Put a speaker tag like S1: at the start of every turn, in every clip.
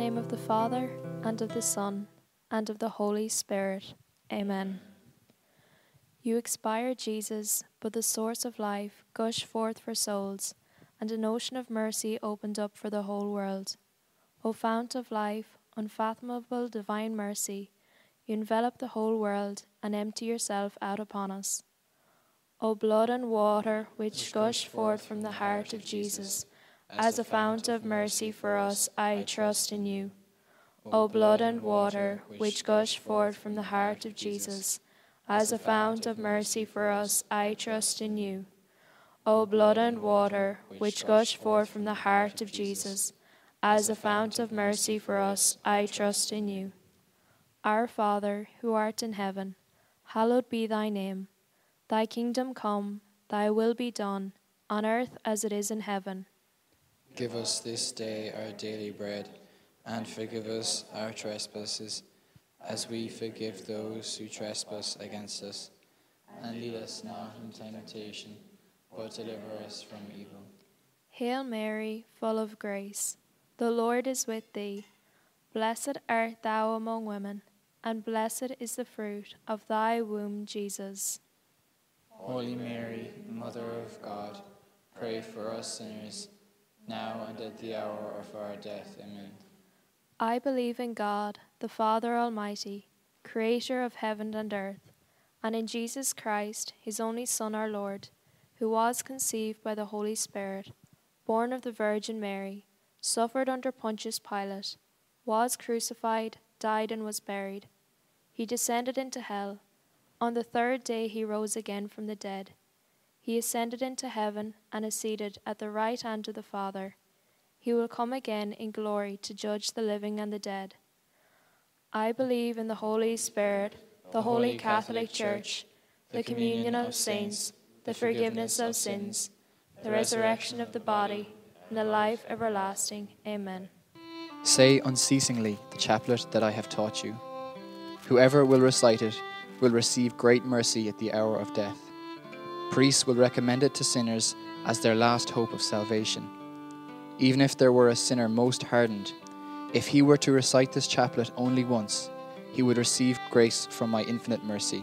S1: name of the Father, and of the Son, and of the Holy Spirit. Amen. You expired, Jesus, but the source of life gushed forth for souls, and an ocean of mercy opened up for the whole world. O fount of life, unfathomable divine mercy, you envelop the whole world and empty yourself out upon us. O blood and water which gushed forth from the heart of Jesus, as a fount of mercy for us, I trust in you. O blood and water which gushed forth from the heart of Jesus, as a fount of mercy for us, I trust in you. O blood and water which gushed forth from the heart of Jesus, as a fount of mercy for us, I trust in you. Our Father, who art in heaven, hallowed be thy name. Thy kingdom come, thy will be done, on earth as it is in heaven.
S2: Give us this day our daily bread, and forgive us our trespasses, as we forgive those who trespass against us. And lead us not into temptation, but deliver us from evil.
S1: Hail Mary, full of grace, the Lord is with thee. Blessed art thou among women, and blessed is the fruit of thy womb, Jesus.
S2: Holy Mary, Mother of God, pray for us sinners, now and at the hour of our death. Amen.
S1: I believe in God, the Father Almighty, creator of heaven and earth, and in Jesus Christ, his only Son, our Lord, who was conceived by the Holy Spirit, born of the Virgin Mary, suffered under Pontius Pilate, was crucified, died, and was buried. He descended into hell. On the third day he rose again from the dead. He ascended into heaven and is seated at the right hand of the Father. He will come again in glory to judge the living and the dead. I believe in the Holy Spirit, the Holy Catholic Church, the communion of saints, the forgiveness of sins, the resurrection of the body, and the life everlasting. Amen.
S3: Say unceasingly the chaplet that I have taught you. Whoever will recite it will receive great mercy at the hour of death. Priests will recommend it to sinners as their last hope of salvation. Even if there were a sinner most hardened, if he were to recite this chaplet only once, he would receive grace from my infinite mercy.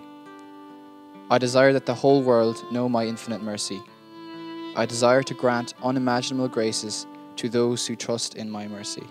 S3: I desire that the whole world know my infinite mercy. I desire to grant unimaginable graces to those who trust in my mercy.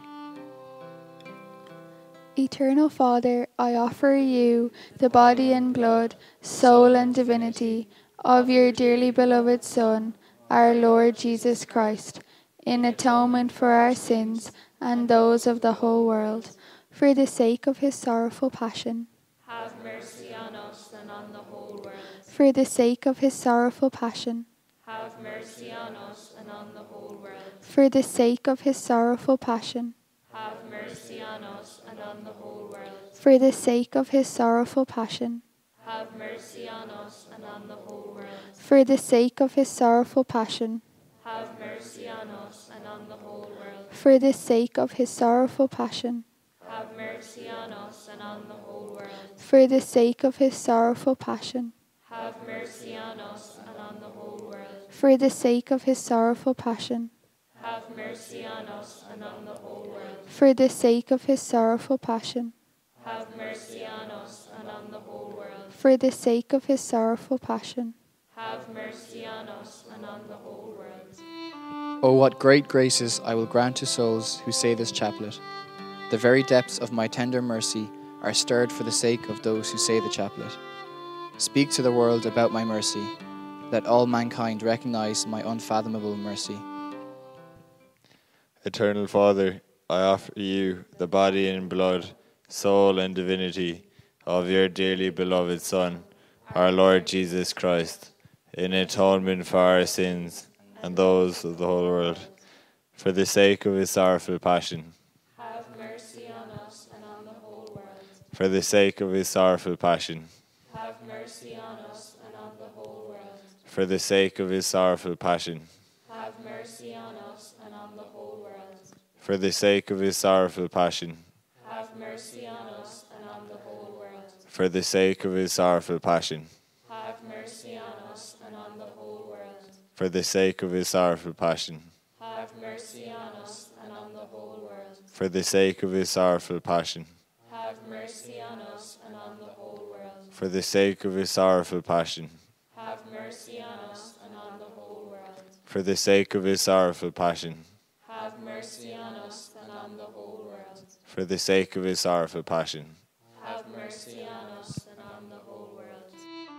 S4: Eternal Father, I offer you the body and blood, soul and divinity of your dearly beloved Son, our Lord Jesus Christ, in atonement for our sins and those of the whole world, for the sake of his sorrowful passion.
S1: Have mercy on us and on the whole world.
S4: For the sake of his sorrowful passion.
S1: Have mercy on us and on the whole world.
S4: For the sake of his sorrowful passion.
S1: Have mercy on us and on the whole world.
S4: For the sake of his sorrowful passion.
S1: Have mercy on us and on the whole world.
S4: For the sake of his sorrowful passion.
S1: Have mercy on us and on the whole world.
S4: For the sake of his sorrowful passion.
S1: Have mercy on us and on the whole world.
S4: For the sake of his sorrowful passion.
S1: Have mercy on us and on the whole world.
S4: For the sake of his sorrowful passion.
S1: Have mercy on us and on the whole world.
S4: For the sake of his sorrowful passion.
S1: Have mercy on us and on the whole world.
S4: For the sake of his sorrowful passion.
S1: Have mercy on us and on the whole world.
S3: Oh, what great graces I will grant to souls who say this chaplet. The very depths of my tender mercy are stirred for the sake of those who say the chaplet. Speak to the world about my mercy. Let all mankind recognize my unfathomable mercy.
S5: Eternal Father, I offer you the body and blood, soul and divinity of your dearly beloved Son, our Lord Jesus Christ, in atonement for our sins and those of the whole world, for the sake of his sorrowful passion.
S1: Have mercy on us and on the whole world.
S5: For the sake of his sorrowful passion.
S1: Have mercy on us and on the whole world.
S5: For the sake of his sorrowful passion.
S1: Have mercy on us and on the whole world.
S5: For the sake of his sorrowful passion.
S1: Have mercy on us and on the whole world.
S5: For the sake of his sorrowful passion.
S1: Have mercy on us and on the whole world.
S5: For the sake of his sorrowful passion.
S1: Have mercy on us and on the whole world.
S5: for the sake of his sorrowful passion,
S1: have mercy on us and on the whole world.
S5: for the sake of his sorrowful passion,
S1: Have mercy on us and on the whole world.
S5: for the sake of his sorrowful passion,
S1: Have mercy on us and on the whole world.
S5: for the sake of his sorrowful passion.
S1: Have mercy on us and on the whole world.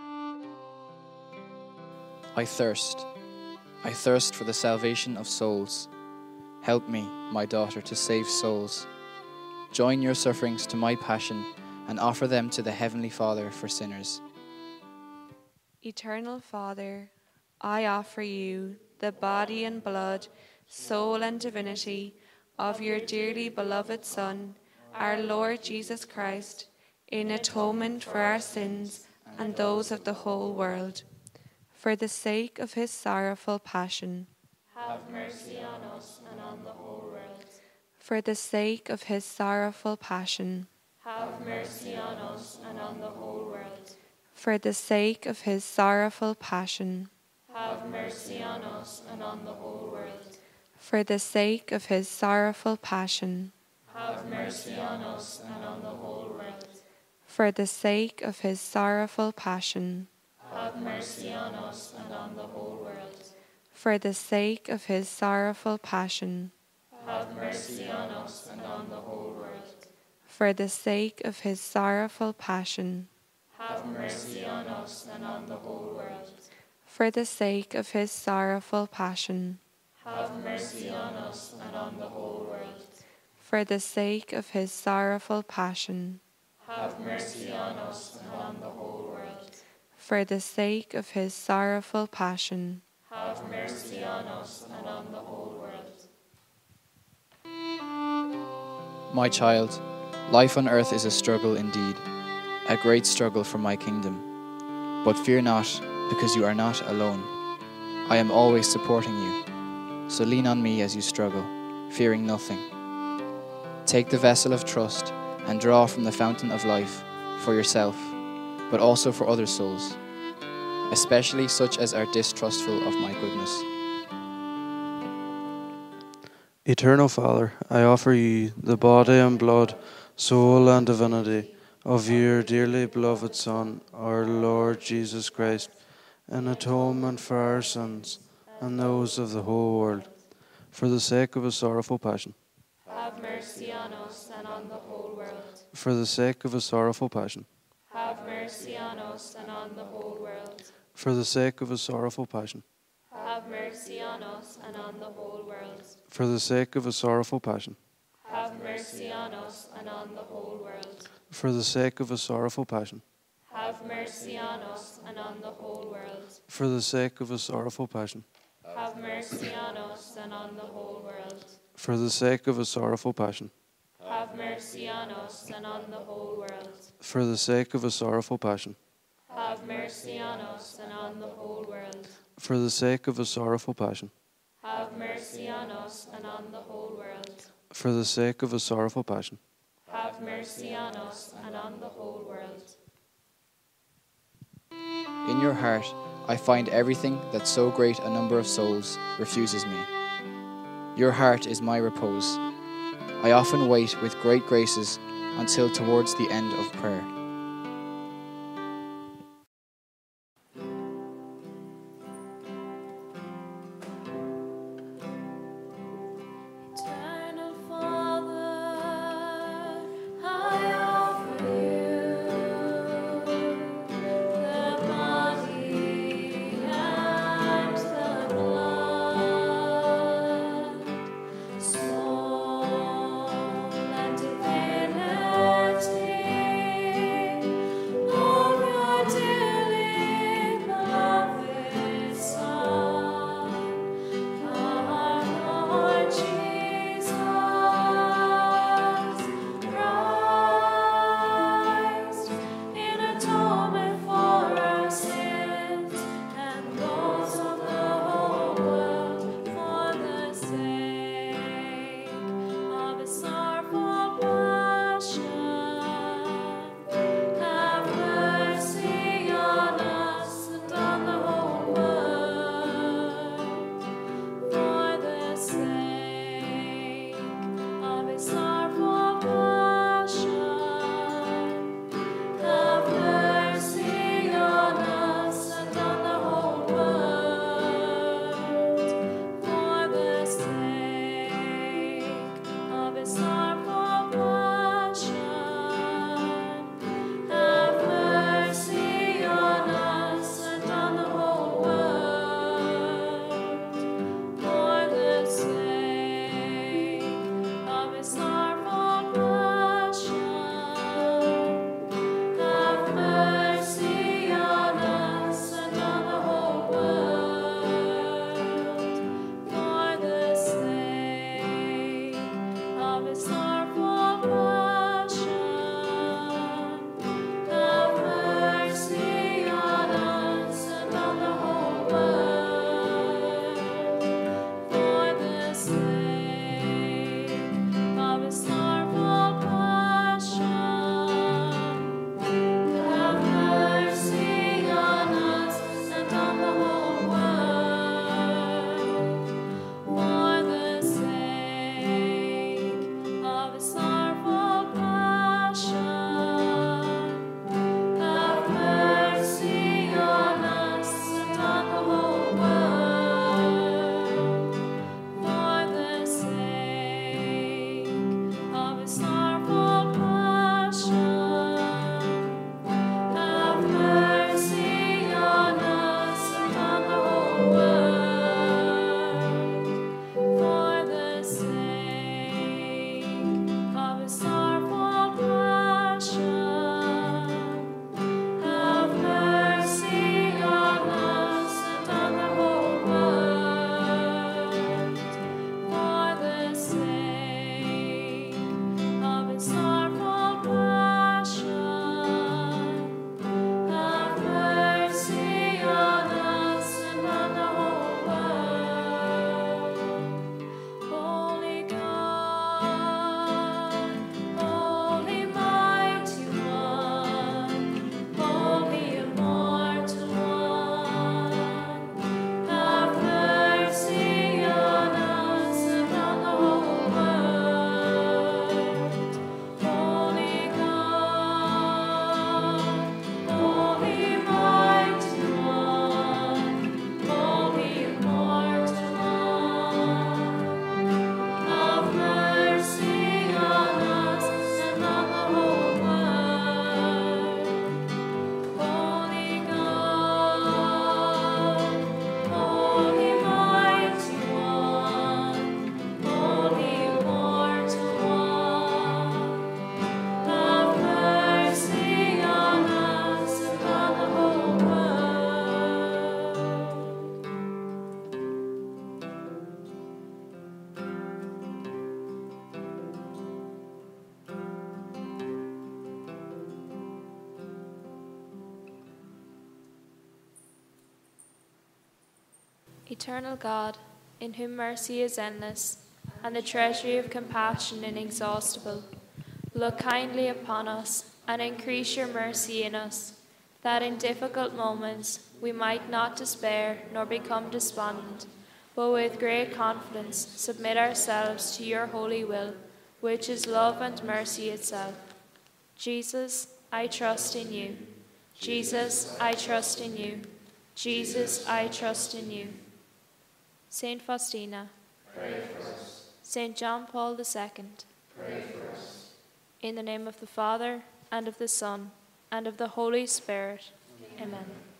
S3: I thirst for the salvation of souls. Help me, my daughter, to save souls. Join your sufferings to my passion and offer them to the Heavenly Father for sinners.
S6: Eternal Father, I offer you the body and blood, soul and divinity of your dearly beloved Son, our Lord Jesus Christ, in atonement for our sins and those of the whole world, for the sake of his sorrowful passion.
S1: Have mercy on us and on the whole world.
S6: For the sake of his sorrowful passion.
S1: Have mercy on us and on the whole world.
S6: For the sake of his sorrowful passion.
S1: Have mercy on us and on the whole world.
S6: For the sake of his sorrowful passion.
S1: Have mercy on us and on the whole world.
S6: For the sake of his sorrowful passion.
S1: Have mercy on us and on the whole world.
S6: For the sake of his sorrowful passion.
S1: Have mercy on us and on the whole world.
S6: For the sake of his sorrowful passion.
S1: Have mercy on us and on the whole world.
S6: For the sake of his sorrowful passion.
S1: Have mercy on us and on the whole world.
S6: For the sake of his sorrowful passion.
S1: Have mercy on us and on the whole world.
S6: For the sake of his sorrowful passion.
S1: Have mercy on us and on the whole world.
S3: My child, life on earth is a struggle indeed, a great struggle for my kingdom. But fear not, because you are not alone. I am always supporting you. So lean on me as you struggle, fearing nothing. Take the vessel of trust and draw from the fountain of life for yourself, but also for other souls, especially such as are distrustful of my goodness.
S7: Eternal Father, I offer you the body and blood, soul and divinity of your dearly beloved Son, our Lord Jesus Christ, in atonement for our sins and those of the whole world, for the sake of his sorrowful passion.
S1: Have mercy on us and on the whole world.
S7: For the sake of his sorrowful passion.
S1: Have mercy on us and on the whole world.
S7: For the sake of his sorrowful passion.
S1: Have mercy on us and on the whole world.
S7: For the sake of his sorrowful passion.
S1: Have mercy on us and on the whole world.
S7: For the sake of his sorrowful passion.
S1: Have mercy on us and on the whole world.
S7: For the sake of his sorrowful passion.
S1: Have mercy on us and on the whole world.
S7: For the sake of his sorrowful passion.
S1: Have mercy on us and on the whole world.
S7: For the sake of his sorrowful passion.
S1: Have mercy on us and on the whole world.
S7: For the sake of his sorrowful passion.
S1: Have mercy on us and on the whole world.
S7: For the sake of his sorrowful passion.
S1: Have mercy on us and on the whole world.
S3: In your heart, I find everything that so great a number of souls refuses me. Your heart is my repose. I often wait with great graces until towards the end of prayer.
S1: Eternal Father, I offer you the body and the blood, soul and divinity Eternal God, in whom mercy is endless, and the treasury of compassion inexhaustible, look kindly upon us and increase your mercy in us, that in difficult moments we might not despair nor become despondent, but with great confidence submit ourselves to your holy will, which is love and mercy itself. Jesus, I trust in you. Jesus, I trust in you. Jesus, I trust in you. Saint Faustina, pray for us. Saint John Paul II, pray for us. In the name of the Father, and of the Son, and of the Holy Spirit. Amen.